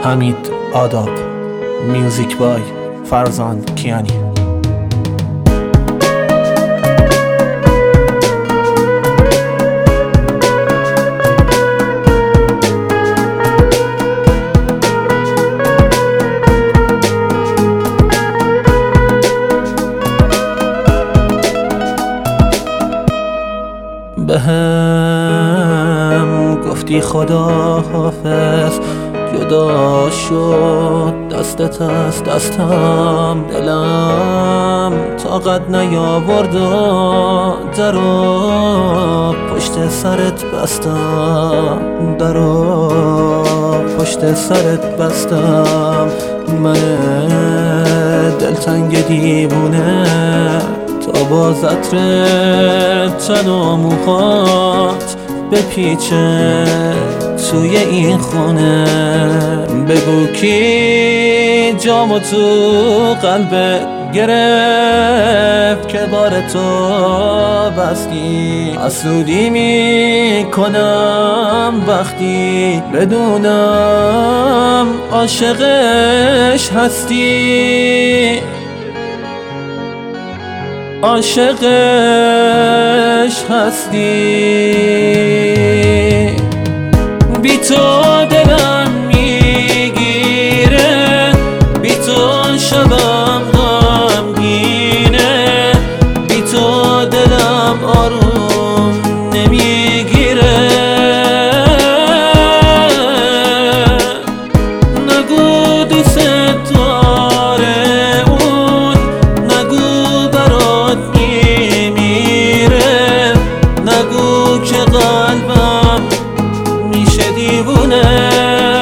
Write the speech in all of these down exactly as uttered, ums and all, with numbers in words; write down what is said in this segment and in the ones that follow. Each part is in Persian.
حمید آداب. میوزیک بای فرزان کیانی. بهم گفتی خدا حافظ، جدا شد دستت از دستم، دلم طاقت نیاورد و درو پشت سرت بستم، درو پشت سرت بستم. من دلتنگ دیوونه تا با عطر تن و موهات بپیچه توی این خونه. بگو کی جامو تو قلبت گرفت که بار تو بستی. حسودی میکنم وقتی بدونم عاشقش هستی، عاشقش هستی. بی تو دلم میگیره، بی تو شبم غمگینه، بی تو دلم آروم نمیگیره. نگو دوست داره اون، نگو برات میمیره، نگو که قلبم میشه دیوونه.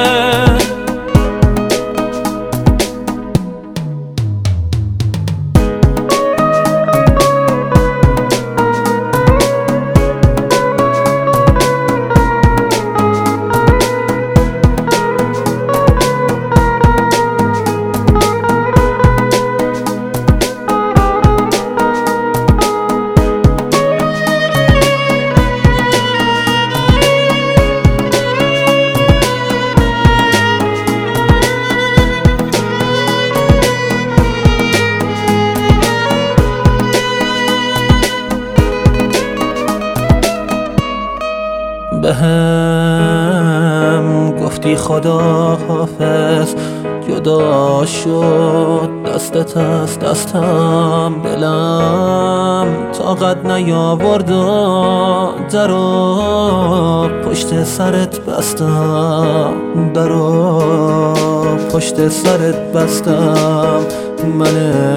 بهم گفتی خدا حافظ، جدا شد دستت از دستم، دلم طاقت نیاورد و درو پشت سرت بستم، درو پشت سرت بستم. من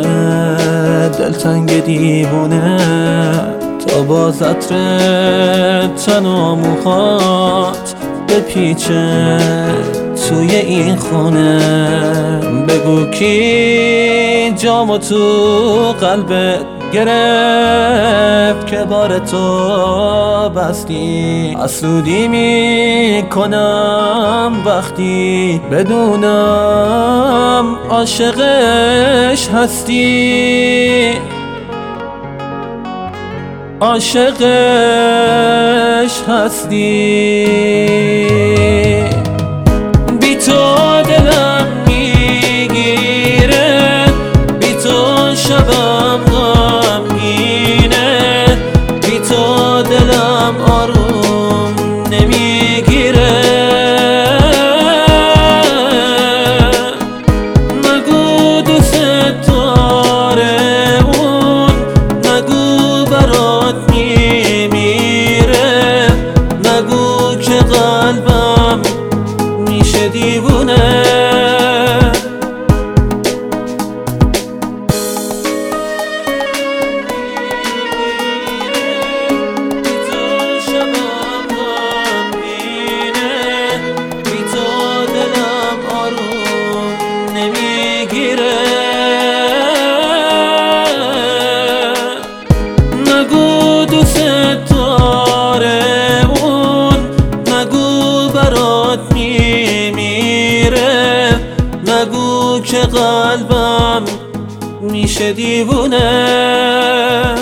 دلتنگ دیوونه تا با عطر تن و موهات بپیچه توی این خونه. بگو کی جامو تو قلبت گرفت که بار تو بستی. حسودی میکنم وقتی بدونم عاشقش هستی، عاشقش هستی. بی تو دلم میگیره، بی تو شبم غمگینه، بی تو دلم آروم نمیگیره. نگو دوست داره اون، نگو برات میمیره، نگو که قلبم میشه دیوونه. نگو دوست داره اون، نگو برات میمیره، نگو که قلبم میشه دیوونه.